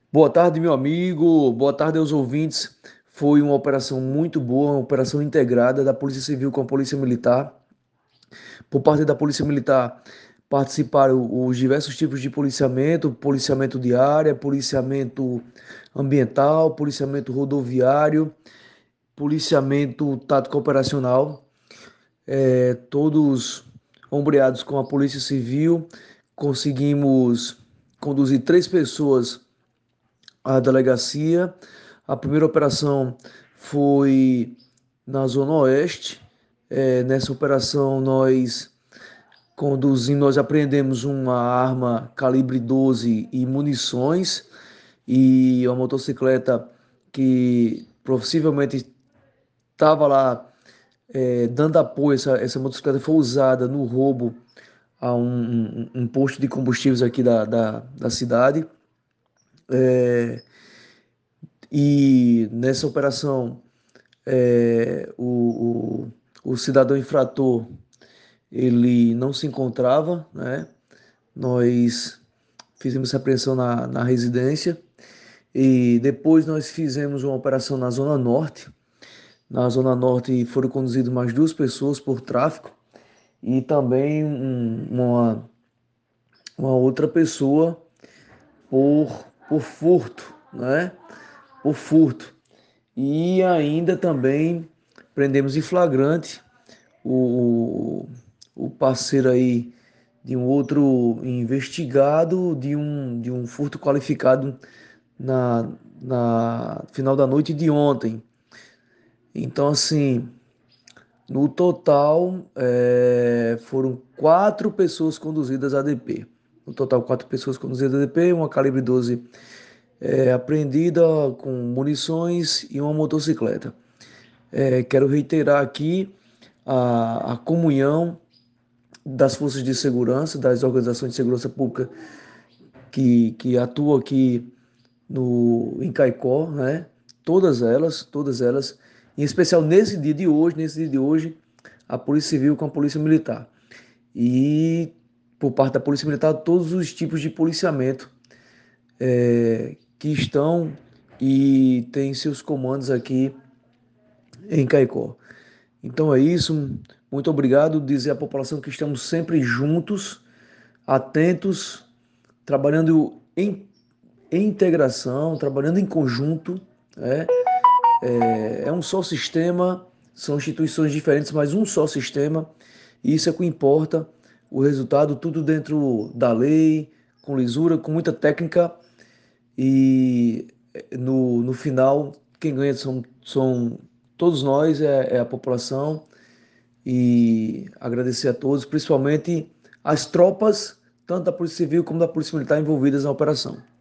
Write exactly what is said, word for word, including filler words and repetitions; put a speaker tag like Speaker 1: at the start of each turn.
Speaker 1: Boa tarde, meu amigo. Boa tarde aos ouvintes. Foi uma operação muito boa, uma operação integrada da Polícia Civil com a Polícia Militar. Por parte da Polícia Militar, participaram os diversos tipos de policiamento, policiamento de área, policiamento ambiental, policiamento rodoviário, policiamento tático operacional, é, todos ombreados com a Polícia Civil. Conseguimos conduzir três pessoas à delegacia. A primeira operação foi na Zona Oeste. É, nessa operação nós conduzimos, nós apreendemos uma arma calibre doze e munições e uma motocicleta que possivelmente estava lá é, dando apoio. Essa, essa motocicleta foi usada no roubo a um, um, um posto de combustíveis aqui da, da, da cidade. É, e nessa operação é, o, o, o cidadão infrator ele não se encontrava, né? Nós fizemos essa apreensão na, na residência e depois nós fizemos uma operação na Zona Norte. Na Zona Norte foram conduzidas mais duas pessoas por tráfico e também um- uma, uma outra pessoa por, por furto, né? Por furto. E ainda também prendemos em flagrante o, o parceiro aí de um outro investigado de um, de um furto qualificado na, na final da noite de ontem. Então, assim, no total, é, foram quatro pessoas conduzidas a D P. No total, quatro pessoas conduzidas a D P, uma calibre doze é, apreendida com munições e uma motocicleta. É, quero reiterar aqui a, a comunhão das forças de segurança, das organizações de segurança pública que, que atuam aqui no, em Caicó, né? Todas elas, todas elas, em especial nesse dia de hoje, nesse dia de hoje, a Polícia Civil com a Polícia Militar. E por parte da Polícia Militar, todos os tipos de policiamento é, que estão e têm seus comandos aqui em Caicó. Então é isso. Muito obrigado. Dizer à população que estamos sempre juntos, atentos, trabalhando em, em integração, trabalhando em conjunto. Né? É, é um só sistema, são instituições diferentes, mas um só sistema. E isso é o que importa. O resultado, tudo dentro da lei, com lisura, com muita técnica. E no, no final, quem ganha são, são todos nós, é, é a população. E agradecer a todos, principalmente as tropas, tanto da Polícia Civil como da Polícia Militar envolvidas na operação.